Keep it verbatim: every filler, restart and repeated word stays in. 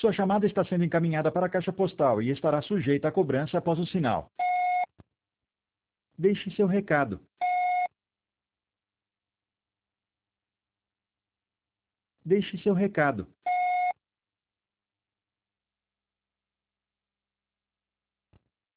Sua chamada está sendo encaminhada para a caixa postal e estará sujeita à cobrança após o sinal. Deixe seu recado. Deixe seu recado.